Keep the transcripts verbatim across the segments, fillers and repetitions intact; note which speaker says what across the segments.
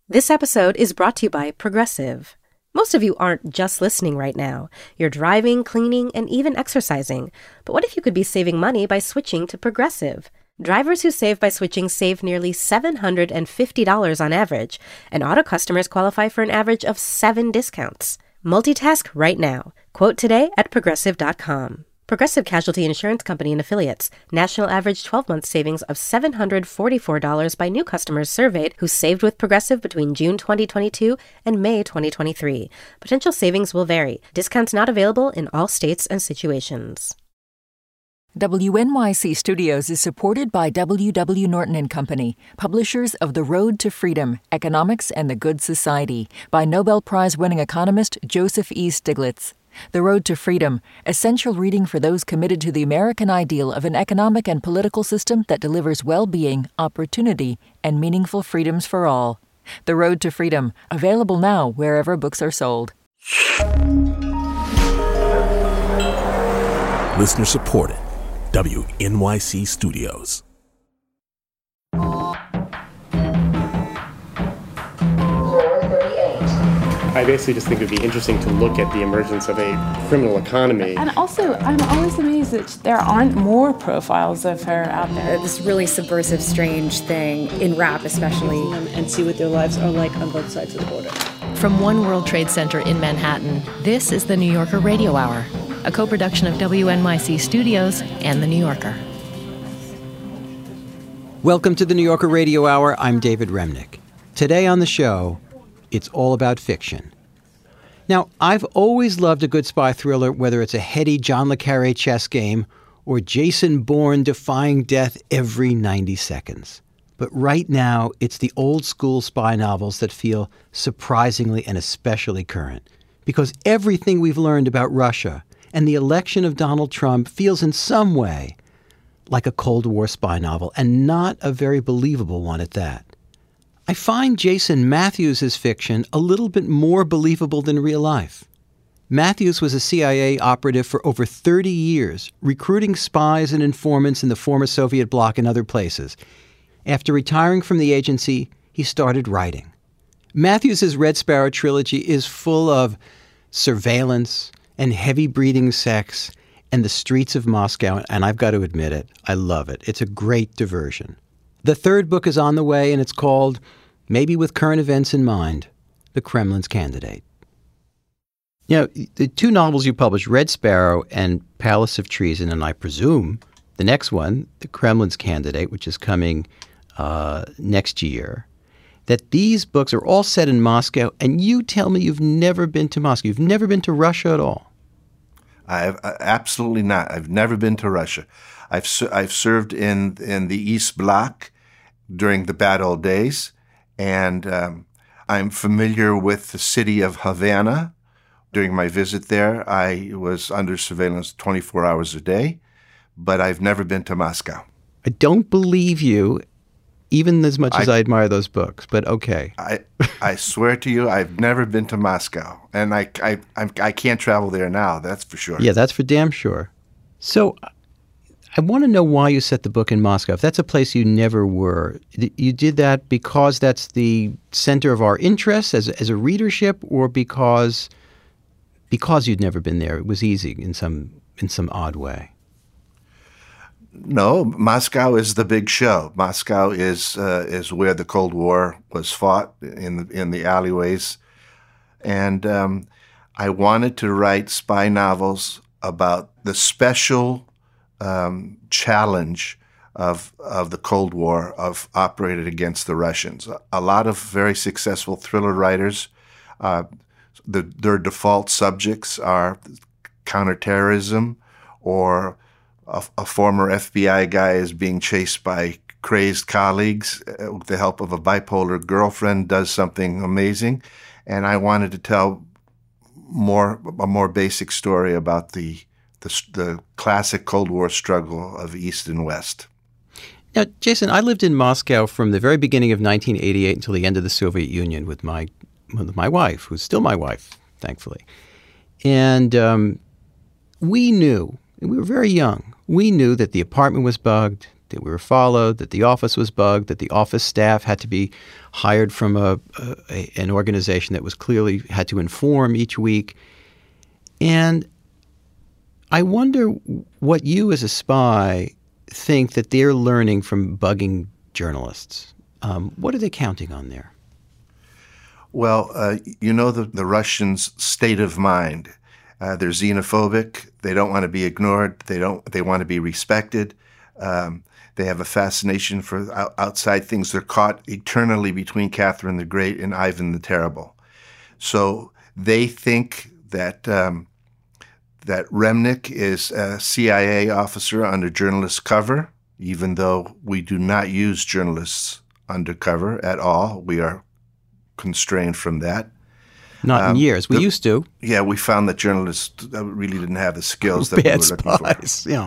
Speaker 1: This episode is brought to you by Progressive. Most of you aren't just listening right now. You're driving, cleaning, and even exercising. But what if you could be saving money by switching to Progressive? Drivers who save by switching save nearly seven hundred fifty dollars on average, and auto customers qualify for an average of seven discounts. Multitask right now. Quote today at progressive dot com. Progressive Casualty Insurance Company and Affiliates. National average twelve-month savings of seven hundred forty-four dollars by new customers surveyed who saved with Progressive between June twenty twenty-two and May twenty twenty-three. Potential savings will vary. Discounts not available in all states and situations.
Speaker 2: W N Y C Studios is supported by W W. Norton and Company, publishers of The Road to Freedom, Economics and the Good Society, by Nobel Prize-winning economist Joseph E. Stiglitz. The Road to Freedom, essential reading for those committed to the American ideal of an economic and political system that delivers well-being, opportunity, and meaningful freedoms for all. The Road to Freedom, available now wherever books are sold.
Speaker 3: Listener supported. W N Y C Studios.
Speaker 4: I basically just think it would be interesting to look at the emergence of a criminal economy.
Speaker 5: And also, I'm always amazed that there aren't more profiles of her out there.
Speaker 6: This really subversive, strange thing, in rap especially.
Speaker 7: And see what their lives are like on both sides of the border.
Speaker 8: From One World Trade Center in Manhattan, this is the New Yorker Radio Hour, a co-production of W N Y C Studios and The New Yorker.
Speaker 9: Welcome to the New Yorker Radio Hour. I'm David Remnick. Today on the show, it's all about fiction. Now, I've always loved a good spy thriller, whether it's a heady John le Carré chess game or Jason Bourne defying death every ninety seconds. But right now, it's the old-school spy novels that feel surprisingly and especially current, because everything we've learned about Russia and the election of Donald Trump feels in some way like a Cold War spy novel, and not a very believable one at that. I find Jason Matthews' fiction a little bit more believable than real life. Matthews was a C I A operative for over thirty years, recruiting spies and informants in the former Soviet bloc and other places. After retiring from the agency, he started writing. Matthews' Red Sparrow trilogy is full of surveillance and heavy-breathing sex and the streets of Moscow, and I've got to admit it, I love it. It's a great diversion. The third book is on the way, and it's called, maybe with current events in mind, The Kremlin's Candidate. You know, the two novels you published, Red Sparrow and Palace of Treason, and I presume the next one, The Kremlin's Candidate, which is coming uh, next year, that these books are all set in Moscow, and you tell me you've never been to Moscow. You've never been to Russia at all.
Speaker 10: I've uh, absolutely not. I've never been to Russia. I've su- I've served in in the East Bloc during the bad old days, and um, I'm familiar with the city of Havana. During my visit there, I was under surveillance twenty-four hours a day, but I've never been to Moscow.
Speaker 9: I don't believe you, even as much
Speaker 10: I,
Speaker 9: as I admire those books, but okay.
Speaker 10: I I swear to you, I've never been to Moscow, and I, I, I, I can't travel there now, that's for sure.
Speaker 9: Yeah, that's for damn sure. So I want to know why you set the book in Moscow. If that's a place you never were, you did that because that's the center of our interests as, as a readership, or because because you'd never been there, it was easy in some in some odd way?
Speaker 10: No, Moscow is the big show. Moscow is uh, is where the Cold War was fought, in the in the alleyways, and um, I wanted to write spy novels about the special um, challenge of of the Cold War of operated against the Russians. A lot of very successful thriller writers, uh, the, their default subjects are counterterrorism, or a, a former F B I guy is being chased by crazed colleagues with the help of a bipolar girlfriend, does something amazing. And I wanted to tell more a more basic story about the the, the classic Cold War struggle of East and West.
Speaker 9: Now, Jason, I lived in Moscow from the very beginning of nineteen eighty-eight until the end of the Soviet Union with my with my wife, who's still my wife, thankfully. And um, we knew, and we were very young, we knew that the apartment was bugged, that we were followed, that the office was bugged, that the office staff had to be hired from a, a an organization that was clearly had to inform each week. And I wonder what you as a spy think that they're learning from bugging journalists. Um, what are they counting on there?
Speaker 10: Well, uh, you know the, the Russians' state of mind. Uh, they're xenophobic. They don't want to be ignored. They don't. They want to be respected. Um, they have a fascination for out- outside things. They're caught eternally between Catherine the Great and Ivan the Terrible. So they think that um, that Remnick is a C I A officer under journalist cover, even though we do not use journalists undercover at all. We are constrained from that.
Speaker 9: Not in
Speaker 10: Um,
Speaker 9: years. We
Speaker 10: the-
Speaker 9: used to.
Speaker 10: Yeah, we found that journalists uh, really didn't have the skills that we
Speaker 9: Bad
Speaker 10: were looking for.
Speaker 9: spies, you know.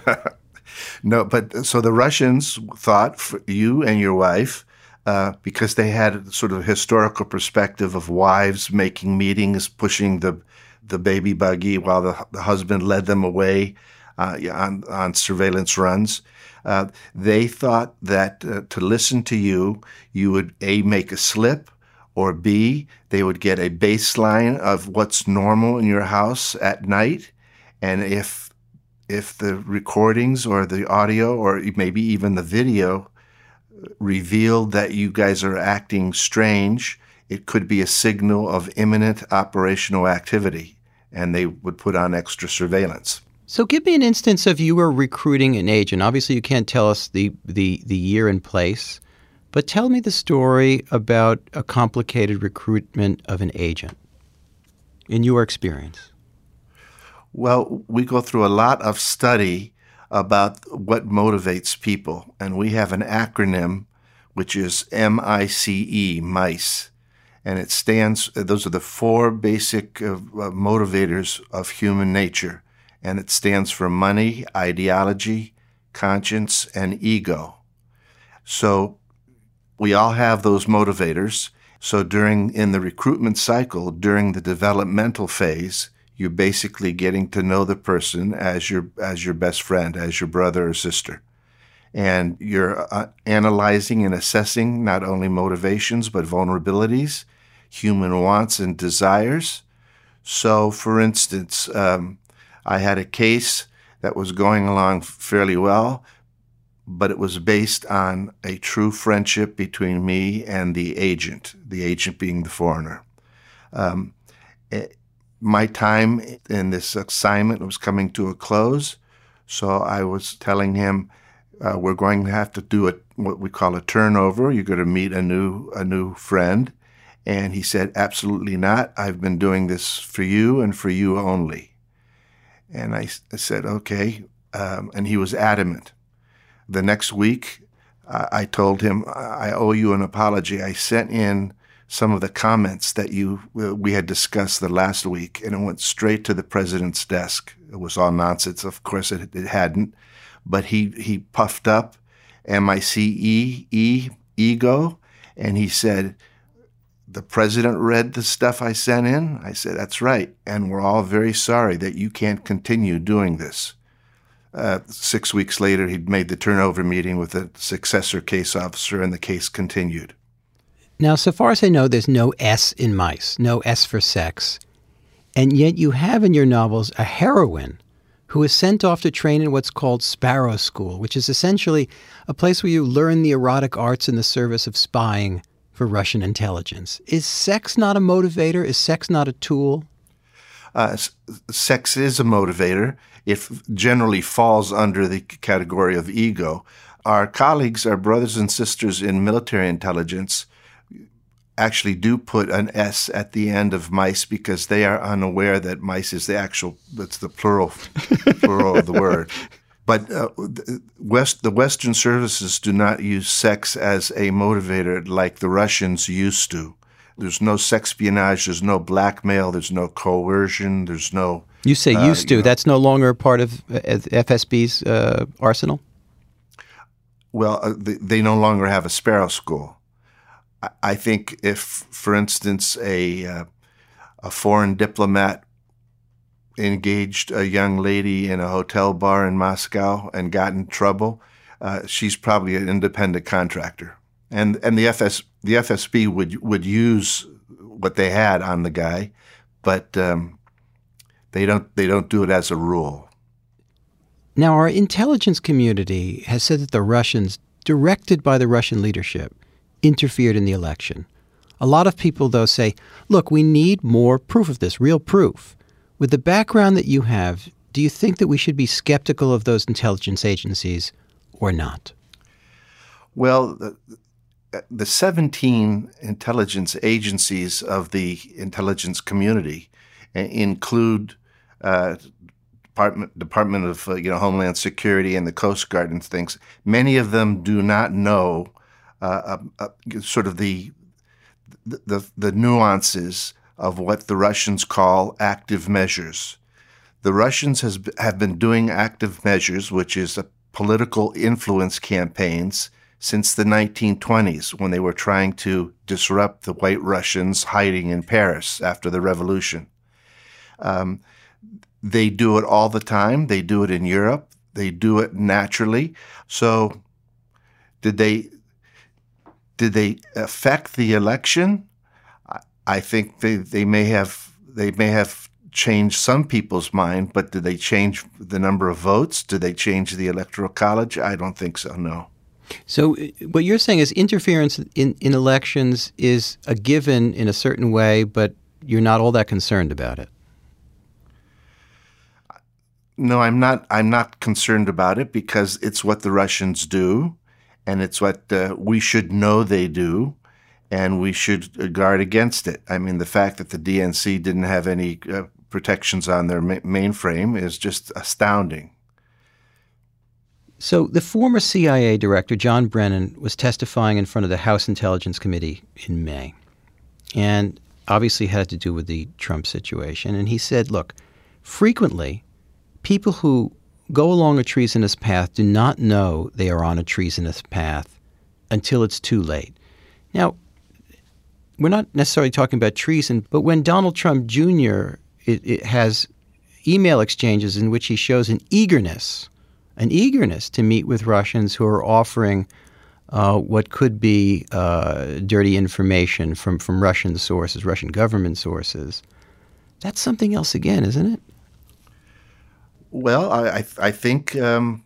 Speaker 10: No, but so the Russians thought for you and your wife, uh, because they had sort of a historical perspective of wives making meetings, pushing the the baby buggy while the, the husband led them away uh, on, on surveillance runs. Uh, they thought that uh, to listen to you, you would A, make a slip, or B, they would get a baseline of what's normal in your house at night. And if if the recordings or the audio or maybe even the video revealed that you guys are acting strange, it could be a signal of imminent operational activity, and they would put on extra surveillance.
Speaker 9: So give me an instance of you were recruiting an agent. Obviously, you can't tell us the, the, the year and place, but tell me the story about a complicated recruitment of an agent in your experience.
Speaker 10: Well, we go through a lot of study about what motivates people, and we have an acronym which is M I C E, MICE, and it stands, those are the four basic uh, motivators of human nature, and it stands for money, ideology, conscience, and ego. So we all have those motivators. So during, in the recruitment cycle, during the developmental phase, you're basically getting to know the person as your as your best friend, as your brother or sister. And you're uh, analyzing and assessing not only motivations, but vulnerabilities, human wants and desires. So, for instance, um, I had a case that was going along fairly well, but it was based on a true friendship between me and the agent, the agent being the foreigner. Um, it, My time in this assignment was coming to a close, so I was telling him, uh, we're going to have to do a, what we call a turnover. You're going to meet a new a new friend. And he said, absolutely not. I've been doing this for you and for you only. And I, I said, okay. Um, and he was adamant. The next week, uh, I told him, I owe you an apology. I sent in some of the comments that you we had discussed the last week, and it went straight to the president's desk. It was all nonsense. Of course, it, it hadn't. But he, he puffed up, M I C E, E, ego, and he said, the president read the stuff I sent in? I said, that's right, and we're all very sorry that you can't continue doing this. Uh, six weeks later, he'd made the turnover meeting with a successor case officer, and the case continued.
Speaker 9: Now, so far as I know, there's no S in MICE, no S for sex. And yet you have in your novels a heroine who is sent off to train in what's called Sparrow School, which is essentially a place where you learn the erotic arts in the service of spying for Russian intelligence. Is sex not a motivator? Is sex not a tool?
Speaker 10: Uh, s- sex is a motivator. It generally falls under the category of ego. Our colleagues, our brothers and sisters in military intelligence, actually do put an S at the end of MICE because they are unaware that MICE is the actual, that's the plural, plural of the word. But uh, West, the Western services do not use sex as a motivator like the Russians used to. There's no sexpionage, there's no blackmail, there's no coercion, there's no...
Speaker 9: You say
Speaker 10: uh,
Speaker 9: used to.
Speaker 10: you know,
Speaker 9: That's no longer part of uh, F S B's uh, arsenal?
Speaker 10: Well, uh, they, they no longer have a Sparrow School. I, I think if, for instance, a uh, a foreign diplomat engaged a young lady in a hotel bar in Moscow and got in trouble, uh, she's probably an independent contractor. And and the F S the F S B would would use what they had on the guy, but um, they don't they don't do it as a rule.
Speaker 9: Now, our intelligence community has said that the Russians, directed by the Russian leadership, interfered in the election. A lot of people, though, say, look, we need more proof of this, real proof. With the background that you have, do you think that we should be skeptical of those intelligence agencies or not?
Speaker 10: Well, the, the seventeen intelligence agencies of the intelligence community include uh, Department, Department of uh, you know Homeland Security and the Coast Guard and things. Many of them do not know uh, uh, uh, sort of the, the the nuances of what the Russians call active measures. The Russians has, have been doing active measures, which is a political influence campaigns, since the nineteen twenties, when they were trying to disrupt the White Russians hiding in Paris after the revolution. Um, They do it all the time. They do it in Europe. They do it naturally. So did they did they affect the election? I think they, they may have they may have changed some people's mind, but did they change the number of votes? Did they change the Electoral College? I don't think so, no.
Speaker 9: So what you're saying is interference in, in elections is a given in a certain way, but you're not all that concerned about it.
Speaker 10: No, I'm not. I'm not concerned about it because it's what the Russians do, and it's what uh, we should know they do, and we should guard against it. I mean, the fact that the D N C didn't have any uh, protections on their ma- mainframe is just astounding.
Speaker 9: So the former C I A director, John Brennan, was testifying in front of the House Intelligence Committee in May, and obviously had to do with the Trump situation. And he said, look, frequently, people who go along a treasonous path do not know they are on a treasonous path until it's too late. Now, we're not necessarily talking about treason, but when Donald Trump Junior It, it has email exchanges in which he shows an eagerness, an eagerness to meet with Russians who are offering uh, what could be uh, dirty information from, from Russian sources, Russian government sources. That's something else again, isn't it?
Speaker 10: Well, I, I think um,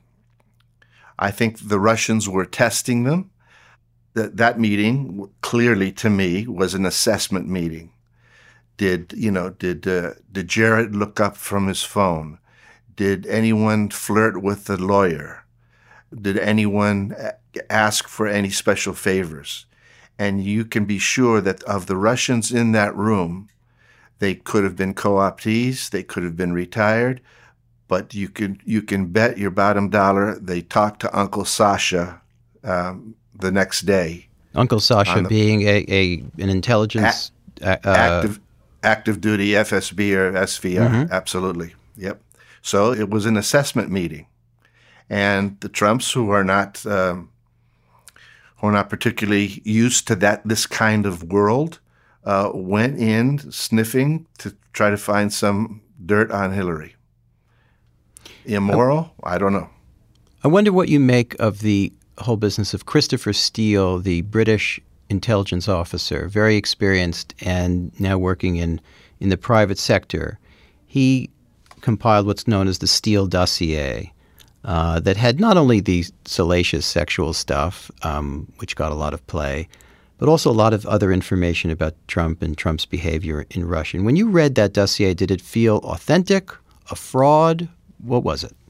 Speaker 10: I think the Russians were testing them. That that meeting clearly, to me, was an assessment meeting. Did you know? Did uh, did Jared look up from his phone? Did anyone flirt with the lawyer? Did anyone ask for any special favors? And you can be sure that of the Russians in that room, they could have been co-optees, they could have been retired. But you can you can bet your bottom dollar they talked to Uncle Sasha um, the next day.
Speaker 9: Uncle Sasha
Speaker 10: the,
Speaker 9: being a, a an intelligence
Speaker 10: a, uh, active active duty F S B or S V R. Mm-hmm. Absolutely, yep. So it was an assessment meeting, and the Trumps, who are not um, who are not particularly used to that this kind of world, uh, went in sniffing to try to find some dirt on Hillary. Immoral? I don't know.
Speaker 9: I wonder what you make of the whole business of Christopher Steele, the British intelligence officer, very experienced and now working in, in the private sector. He compiled what's known as the Steele dossier uh, that had not only the salacious sexual stuff, um, which got a lot of play, but also a lot of other information about Trump and Trump's behavior in Russia. And when you read that dossier, did it feel authentic, a fraud? What was it?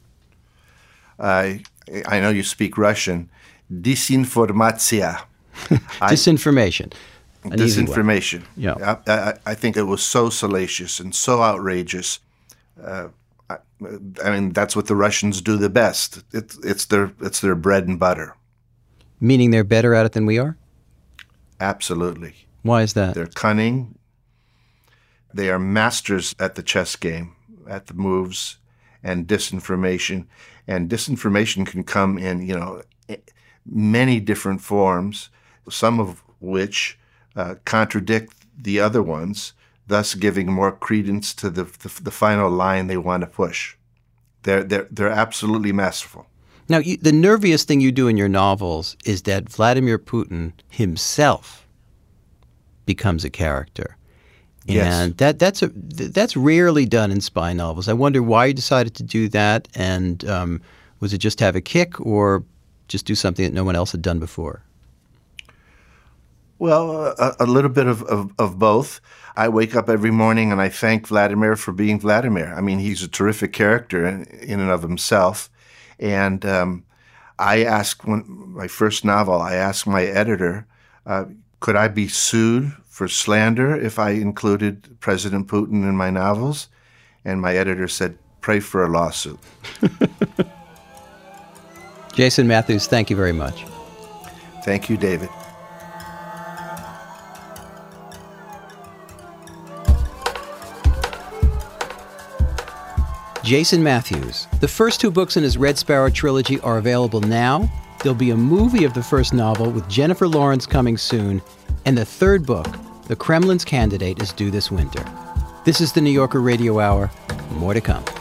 Speaker 10: I I know you speak Russian. Disinformatia.
Speaker 9: Disinformation.
Speaker 10: I, disinformation.
Speaker 9: Yeah.
Speaker 10: I, I, I think it was so salacious and so outrageous. Uh, I, I mean, that's what the Russians do the best. It's it's their it's their bread and butter.
Speaker 9: Meaning they're better at it than we are?
Speaker 10: Absolutely.
Speaker 9: Why is that?
Speaker 10: They're cunning. They are masters at the chess game, at the moves. And disinformation, and disinformation can come in, you know, many different forms, some of which uh, contradict the other ones, thus giving more credence to the, the the final line they want to push. They're they're they're absolutely masterful.
Speaker 9: Now, you, the nerviest thing you do in your novels is that Vladimir Putin himself becomes a character.
Speaker 10: Yes.
Speaker 9: And that that's a that's rarely done in spy novels. I wonder why you decided to do that, and um, was it just to have a kick, or just do something that no one else had done before?
Speaker 10: Well, a, a little bit of, of, of both. I wake up every morning and I thank Vladimir for being Vladimir. I mean, he's a terrific character in, in and of himself. And um, I asked, when my first novel, I asked my editor, uh, could I be sued for slander if I included President Putin in my novels? And my editor said, pray for a lawsuit.
Speaker 9: Jason Matthews, thank you very much.
Speaker 10: Thank you, David.
Speaker 9: Jason Matthews. The first two books in his Red Sparrow trilogy are available now. There'll be a movie of the first novel with Jennifer Lawrence coming soon. And the third book, The Kremlin's Candidate, is due this winter. This is the New Yorker Radio Hour. More to come.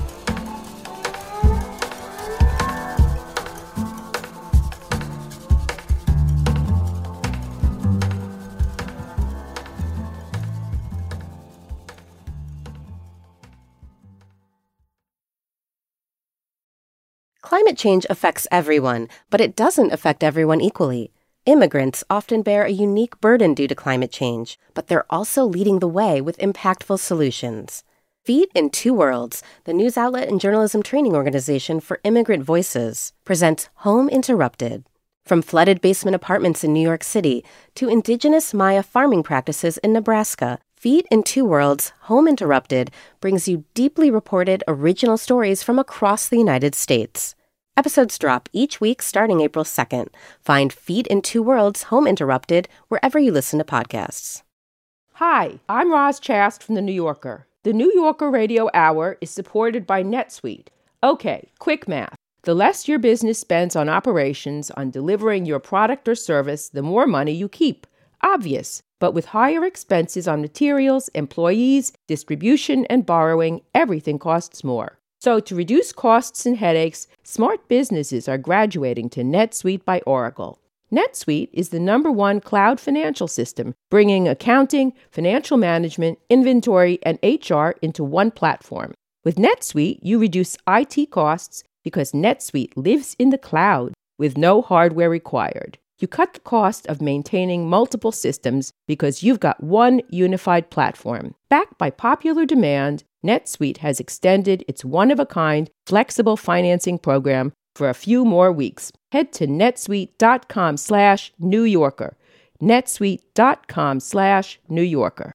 Speaker 1: Climate change affects everyone, but it doesn't affect everyone equally. Immigrants often bear a unique burden due to climate change, but they're also leading the way with impactful solutions. Feet in Two Worlds, the news outlet and journalism training organization for immigrant voices, presents Home Interrupted. From flooded basement apartments in New York City to indigenous Maya farming practices in Nebraska, Feet in Two Worlds, Home Interrupted brings you deeply reported original stories from across the United States. Episodes drop each week starting April second. Find Feet in Two Worlds, Home Interrupted wherever you listen to podcasts.
Speaker 11: Hi, I'm Roz Chast from The New Yorker. The New Yorker Radio Hour is supported by NetSuite. Okay, quick math. The less your business spends on operations, on delivering your product or service, the more money you keep. Obvious. But with higher expenses on materials, employees, distribution, and borrowing, everything costs more. So to reduce costs and headaches, smart businesses are graduating to NetSuite by Oracle. NetSuite is the number one cloud financial system, bringing accounting, financial management, inventory, and H R into one platform. With NetSuite, you reduce I T costs because NetSuite lives in the cloud with no hardware required. You cut the cost of maintaining multiple systems because you've got one unified platform. Backed by popular demand, NetSuite has extended its one-of-a-kind flexible financing program for a few more weeks. Head to netsuite.com slash New Yorker. netsuite.com slash New Yorker.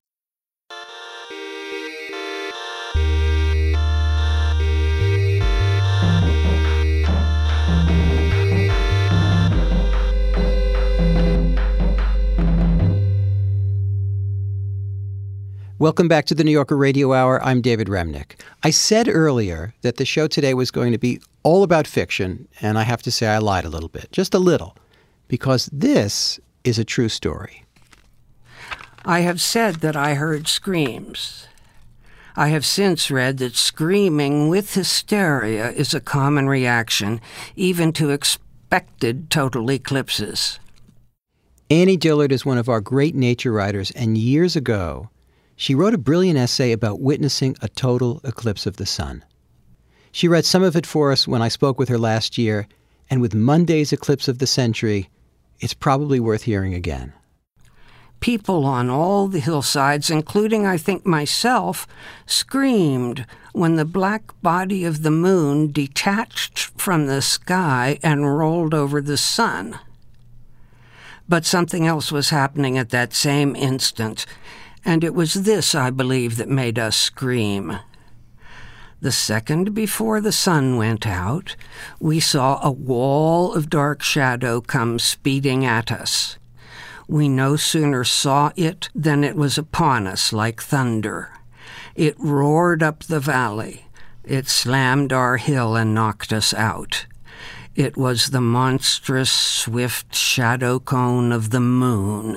Speaker 9: Welcome back to the New Yorker Radio Hour. I'm David Remnick. I said earlier that the show today was going to be all about fiction, and I have to say I lied a little bit, just a little, because this is a true story.
Speaker 12: I have said that I heard screams. I have since read that screaming with hysteria is a common reaction, even to expected total eclipses.
Speaker 9: Annie Dillard is one of our great nature writers, and years ago, she wrote a brilliant essay about witnessing a total eclipse of the sun. She read some of it for us when I spoke with her last year, and with Monday's eclipse of the century, it's probably worth hearing again.
Speaker 12: People on all the hillsides, including, I think, myself, screamed when the black body of the moon detached from the sky and rolled over the sun. But something else was happening at that same instant, and it was this, I believe, that made us scream. The second before the sun went out, we saw a wall of dark shadow come speeding at us. We no sooner saw it than it was upon us like thunder. It roared up the valley. It slammed our hill and knocked us out. It was the monstrous, swift shadow cone of the moon.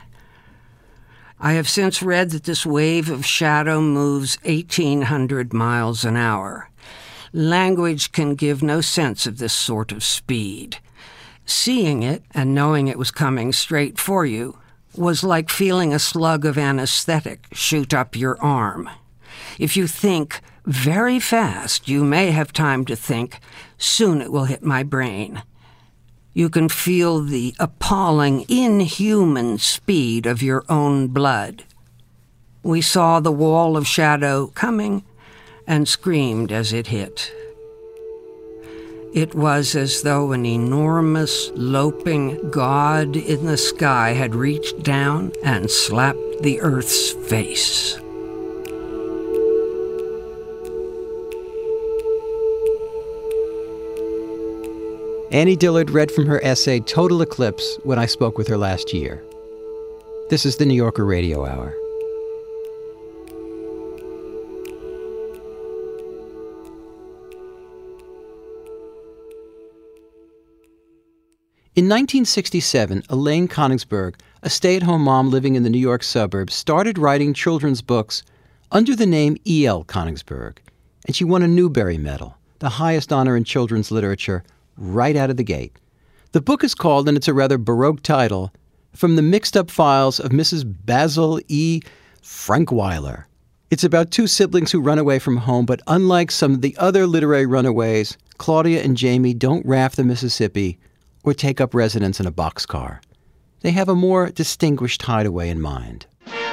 Speaker 12: I have since read that this wave of shadow moves eighteen hundred miles an hour. Language can give no sense of this sort of speed. Seeing it and knowing it was coming straight for you was like feeling a slug of anesthetic shoot up your arm. If you think very fast, you may have time to think, soon it will hit my brain. You can feel the appalling, inhuman speed of your own blood. We saw the wall of shadow coming and screamed as it hit. It was as though an enormous, loping god in the sky had reached down and slapped the earth's face.
Speaker 9: Annie Dillard read from her essay Total Eclipse when I spoke with her last year. This is the New Yorker Radio Hour. In nineteen sixty-seven, Elaine Konigsberg, a stay-at-home mom living in the New York suburbs, started writing children's books under the name E L Konigsberg, and she won a Newbery Medal, the highest honor in children's literature, right out of the gate. The book is called, and it's a rather Baroque title, From the Mixed-Up Files of Missus Basil E. Frankweiler. It's about two siblings who run away from home, but unlike some of the other literary runaways, Claudia and Jamie don't raft the Mississippi or take up residence in a boxcar. They have a more distinguished hideaway in mind.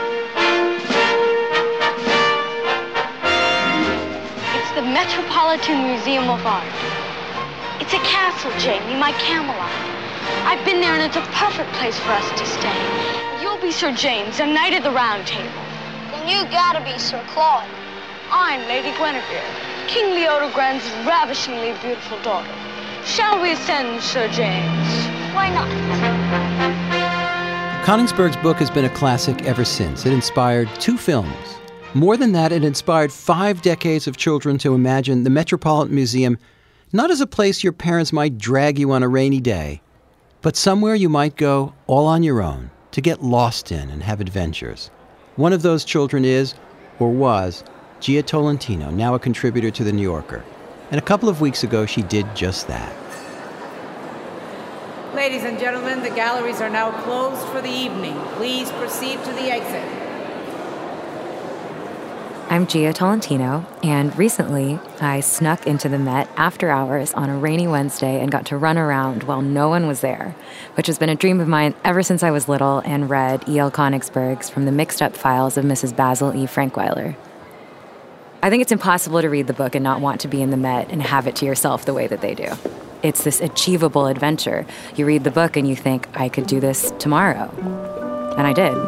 Speaker 13: It's the Metropolitan Museum of Art. It's a castle, Jamie, my Camelot. I've been there and it's a perfect place for us to stay. You'll be Sir James, a knight of the Round Table.
Speaker 14: Then you gotta be Sir Claude.
Speaker 13: I'm Lady Guinevere, King Leodogran's ravishingly beautiful daughter. Shall we ascend, Sir James?
Speaker 14: Why not?
Speaker 9: Konigsberg's book has been a classic ever since. It inspired two films. More than that, it inspired five decades of children to imagine the Metropolitan Museum not as a place your parents might drag you on a rainy day, but somewhere you might go all on your own to get lost in and have adventures. One of those children is, or was, Gia Tolentino, now a contributor to The New Yorker. And a couple of weeks ago, she did just that.
Speaker 15: Ladies and gentlemen, the galleries are now closed for the evening. Please proceed to the exit.
Speaker 16: I'm Gia Tolentino, and recently I snuck into the Met after hours on a rainy Wednesday and got to run around while no one was there, which has been a dream of mine ever since I was little and read E L Konigsberg's From the Mixed-Up Files of Missus Basil E. Frankweiler. I think it's impossible to read the book and not want to be in the Met and have it to yourself the way that they do. It's this achievable adventure. You read the book and you think, I could do this tomorrow. And I did.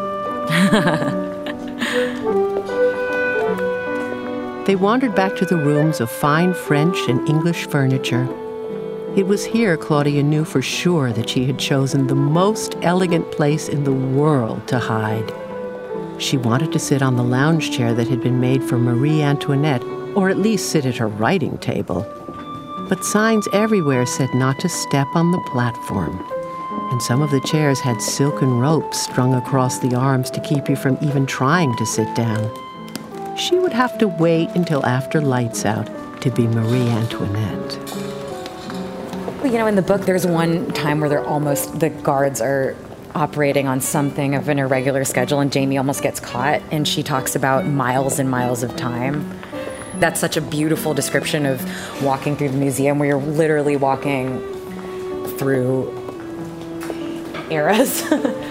Speaker 17: They wandered back to the rooms of fine French and English furniture. It was here Claudia knew for sure that she had chosen the most elegant place in the world to hide. She wanted to sit on the lounge chair that had been made for Marie Antoinette, or at least sit at her writing table. But signs everywhere said not to step on the platform. And some of the chairs had silken ropes strung across the arms to keep you from even trying to sit down. She would have to wait until after lights out to be Marie Antoinette.
Speaker 16: You know, in the book, there's one time where they're almost, the guards are operating on something of an irregular schedule, and Jamie almost gets caught, and she talks about miles and miles of time. That's such a beautiful description of walking through the museum, where you're literally walking through eras.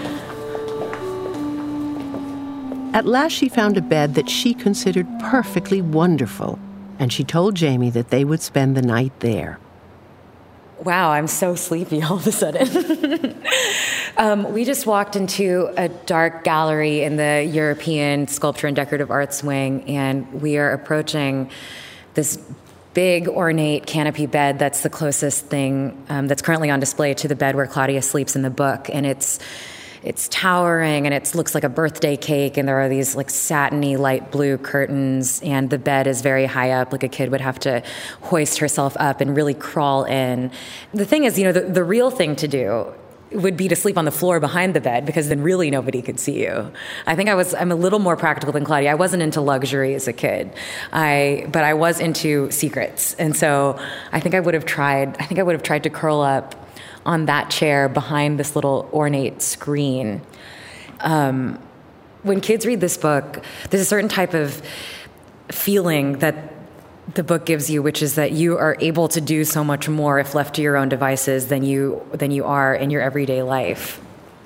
Speaker 17: At last she found a bed that she considered perfectly wonderful, and she told Jamie that they would spend the night there.
Speaker 16: Wow, I'm so sleepy all of a sudden. um, we just walked into a dark gallery in the European Sculpture and Decorative Arts wing, and we are approaching this big, ornate canopy bed that's the closest thing um, that's currently on display to the bed where Claudia sleeps in the book. And it's it's towering, and it looks like a birthday cake, and there are these like satiny light blue curtains, and the bed is very high up, like a kid would have to hoist herself up and really crawl in. The thing is, you know, the, the real thing to do would be to sleep on the floor behind the bed, because then really nobody could see you. I think I was, I'm a little more practical than Claudia. I wasn't into luxury as a kid, I, but I was into secrets. And so I think I would have tried, I think I would have tried to curl up on that chair behind this little ornate screen. Um, when kids read this book, there's a certain type of feeling that the book gives you, which is that you are able to do so much more if left to your own devices than you than you are in your everyday life.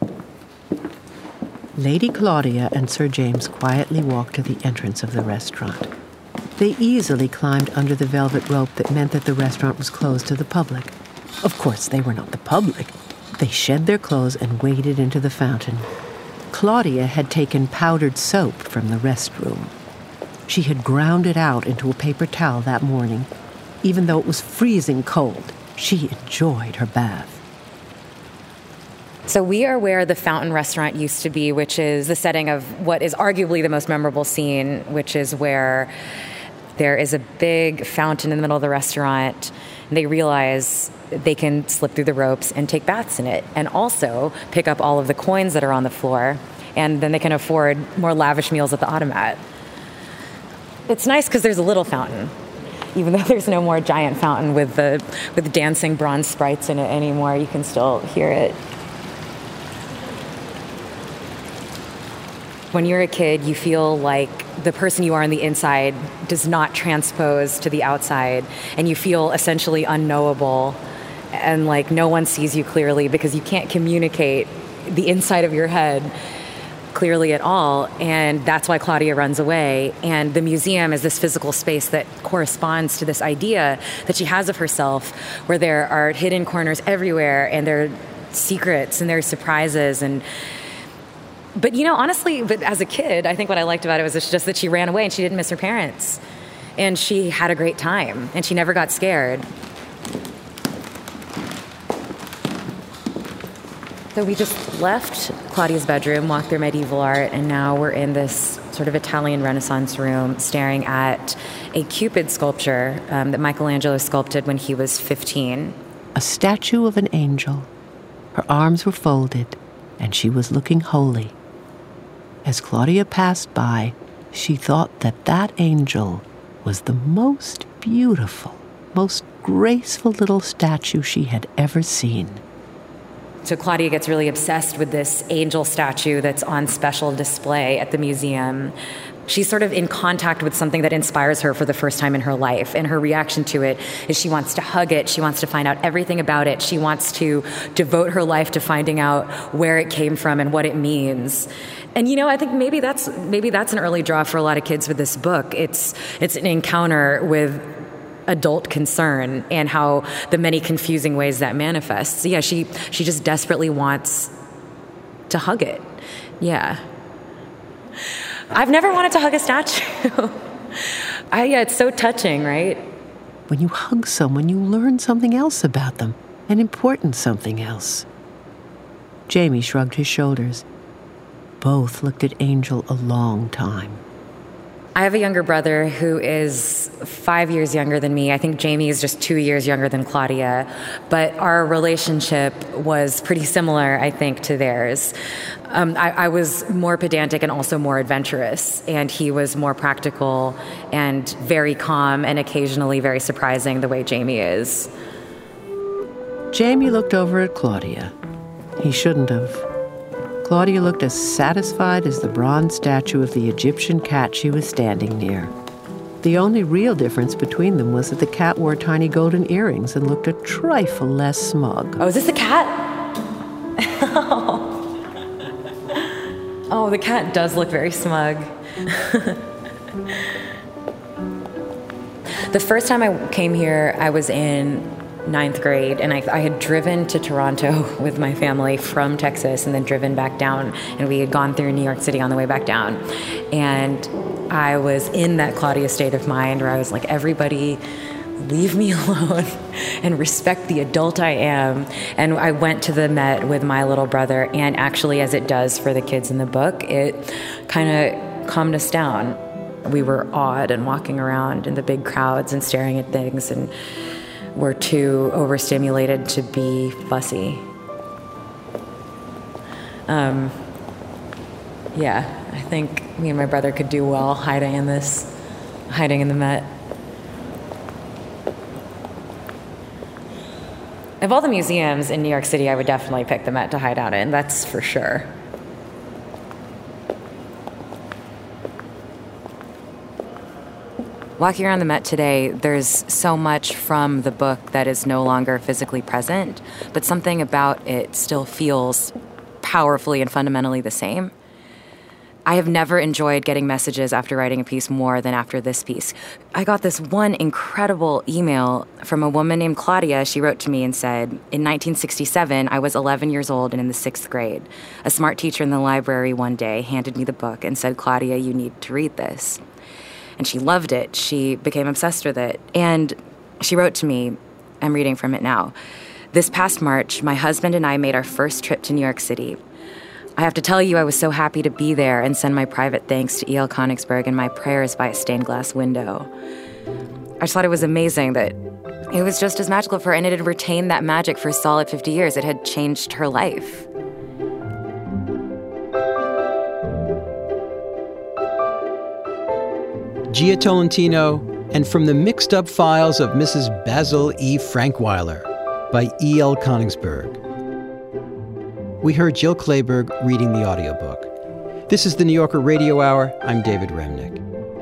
Speaker 17: Lady Claudia and Sir James quietly walked to the entrance of the restaurant. They easily climbed under the velvet rope that meant that the restaurant was closed to the public. Of course, they were not the public. They shed their clothes and waded into the fountain. Claudia had taken powdered soap from the restroom. She had ground it out into a paper towel that morning. Even though it was freezing cold, she enjoyed her bath.
Speaker 16: So we are where the Fountain Restaurant used to be, which is the setting of what is arguably the most memorable scene, which is where there is a big fountain in the middle of the restaurant. And they realize they can slip through the ropes and take baths in it, and also pick up all of the coins that are on the floor, and then they can afford more lavish meals at the automat. It's nice because there's a little fountain, even though there's no more giant fountain with the with dancing bronze sprites in it anymore. You can still hear it. When you're a kid, you feel like the person you are on the inside does not transpose to the outside, and you feel essentially unknowable, and like no one sees you clearly because you can't communicate the inside of your head clearly at all. And that's why Claudia runs away. And the museum is this physical space that corresponds to this idea that she has of herself, where there are hidden corners everywhere, and there are secrets and there are surprises. And but you know, honestly, but as a kid, I think what I liked about it was just that she ran away and she didn't miss her parents, and she had a great time, and she never got scared. So we just left Claudia's bedroom, walked through medieval art, and now we're in this sort of Italian Renaissance room staring at a Cupid sculpture um, that Michelangelo sculpted when he was fifteen.
Speaker 17: A statue of an angel. Her arms were folded, and she was looking holy. As Claudia passed by, she thought that that angel was the most beautiful, most graceful little statue she had ever seen.
Speaker 16: So Claudia gets really obsessed with this angel statue that's on special display at the museum. She's sort of in contact with something that inspires her for the first time in her life, and her reaction to it is she wants to hug it, she wants to find out everything about it, she wants to devote her life to finding out where it came from and what it means. And you know, I think maybe that's maybe that's an early draw for a lot of kids with this book. It's it's an encounter with adult concern and how the many confusing ways that manifests. Yeah, she she just desperately wants to hug it. Yeah. I've never wanted to hug a statue. I, yeah, it's so touching, right?
Speaker 17: When you hug someone, you learn something else about them, an important something else. Jamie shrugged his shoulders. Both looked at Angel a long time.
Speaker 16: I have a younger brother who is five years younger than me. I think Jamie is just two years younger than Claudia. But our relationship was pretty similar, I think, to theirs. Um, I, I was more pedantic and also more adventurous, and he was more practical and very calm and occasionally very surprising the way Jamie is.
Speaker 17: Jamie looked over at Claudia. He shouldn't have. Claudia looked as satisfied as the bronze statue of the Egyptian cat she was standing near. The only real difference between them was that the cat wore tiny golden earrings and looked a trifle less smug.
Speaker 16: Oh, is this the cat? Oh. Oh, the cat does look very smug. The first time I came here, I was in ninth grade, and I, I had driven to Toronto with my family from Texas and then driven back down, and we had gone through New York City on the way back down. And I was in that Claudia state of mind where I was like, everybody leave me alone and respect the adult I am. And I went to the Met with my little brother, and actually, as it does for the kids in the book, it kind of calmed us down. We were awed and walking around in the big crowds and staring at things, and were too overstimulated to be fussy. Um, yeah, I think me and my brother could do well hiding in this, hiding in the Met. Of all the museums in New York City, I would definitely pick the Met to hide out in, that's for sure. Walking around the Met today, there's so much from the book that is no longer physically present, but something about it still feels powerfully and fundamentally the same. I have never enjoyed getting messages after writing a piece more than after this piece. I got this one incredible email from a woman named Claudia. She wrote to me and said, in nineteen sixty-seven, I was eleven years old and in the sixth grade. A smart teacher in the library one day handed me the book and said, Claudia, you need to read this. And she loved it. She became obsessed with it. And she wrote to me, I'm reading from it now. This past March, my husband and I made our first trip to New York City. I have to tell you, I was so happy to be there and send my private thanks to E L Konigsberg and my prayers by a stained glass window. I just thought it was amazing that it was just as magical for her, and it had retained that magic for a solid fifty years. It had changed her life.
Speaker 9: Gia Tolentino, and From the Mixed Up Files of Missus Basil E. Frankweiler by E L Konigsberg. We heard Jill Clayburgh reading the audiobook. This is the New Yorker Radio Hour. I'm David Remnick.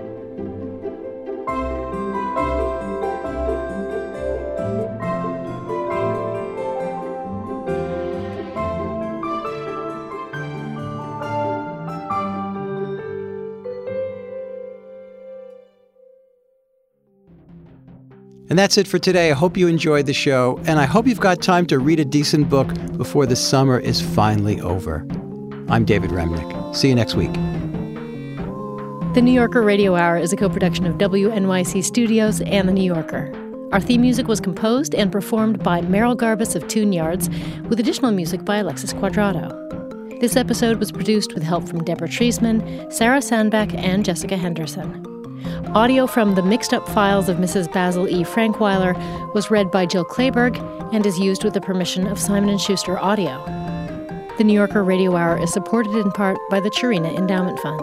Speaker 9: And that's it for today. I hope you enjoyed the show, and I hope you've got time to read a decent book before the summer is finally over. I'm David Remnick. See you next week.
Speaker 8: The New Yorker Radio Hour is a co-production of W N Y C Studios and The New Yorker. Our theme music was composed and performed by Merrill Garbus of Tune Yards, with additional music by Alexis Quadrado. This episode was produced with help from Deborah Treisman, Sarah Sandbeck, and Jessica Henderson. Audio from The Mixed Up Files of Missus Basil E. Frankweiler was read by Jill Clayburgh and is used with the permission of Simon and Schuster Audio. The New Yorker Radio Hour is supported in part by the Chirina Endowment Fund.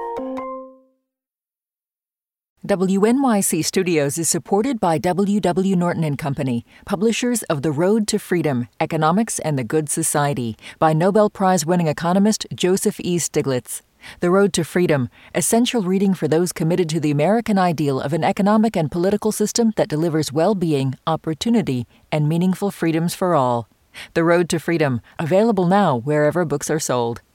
Speaker 2: W N Y C Studios is supported by W W. Norton and Company, publishers of The Road to Freedom, Economics and the Good Society, by Nobel Prize-winning economist Joseph E. Stiglitz. The Road to Freedom, essential reading for those committed to the American ideal of an economic and political system that delivers well-being, opportunity, and meaningful freedoms for all. The Road to Freedom, available now wherever books are sold.